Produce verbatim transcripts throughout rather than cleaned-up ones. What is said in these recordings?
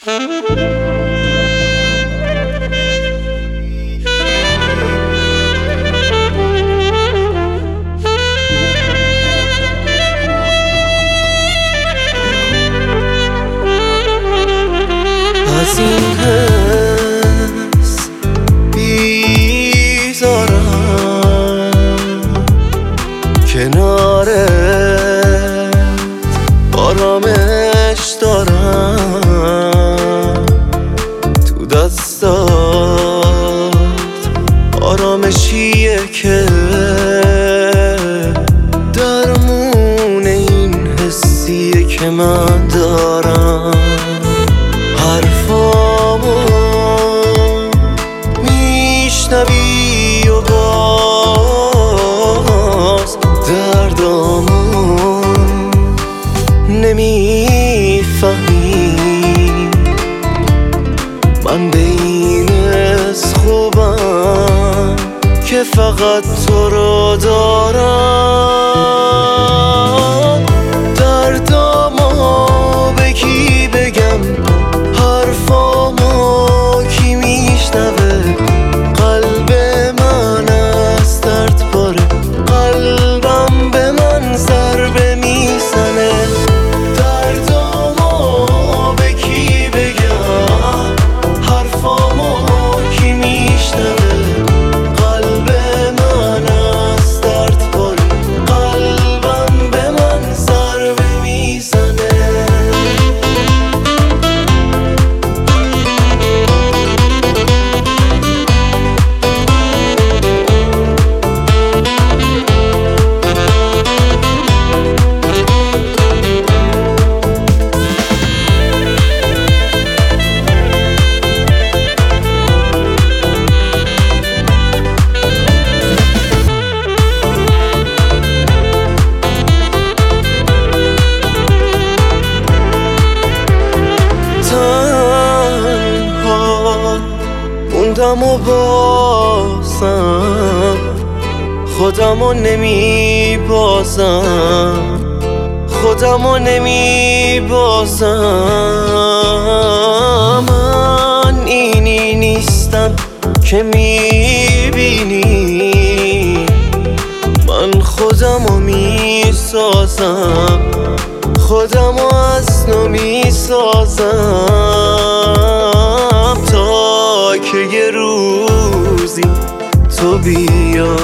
از این حس بیزارم، کنارت آرامش دارم، تو دستات آرامشیه که درمون این حسیه که من دارم. حرفامو میشنوی و باز دردامو نمیفهمی. من به این حس خوبم که فقط تو رو دارم. دردامو به کی بگم، حرفامو کی میشنوه؟ قلب من از درد پاره، قلبم به من ضربه میزنه. دردامو به کی بگم، حرفامو کی میشنوه؟ قلب من از درد پاره، قلبم به من ضربه میزنه. موندم و بازم خودمو نمی بازم، خودمو نمی بازم. من اینی نیستم که میبینی، من خودمو میسازم، خودمو از نو میسازم. تا که یه روزی تو بیا،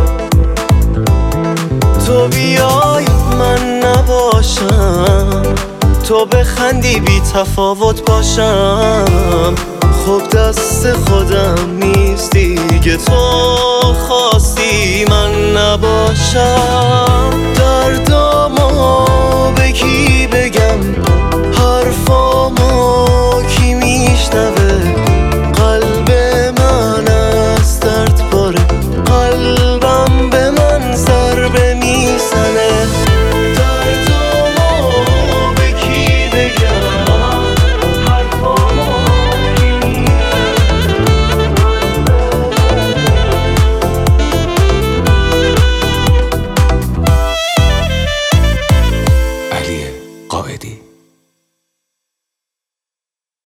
تو بیای من نباشم، تو بخندی بی تفاوت باشم. خب دست خودم نیست دیگه، تو خواستی من نباشم. در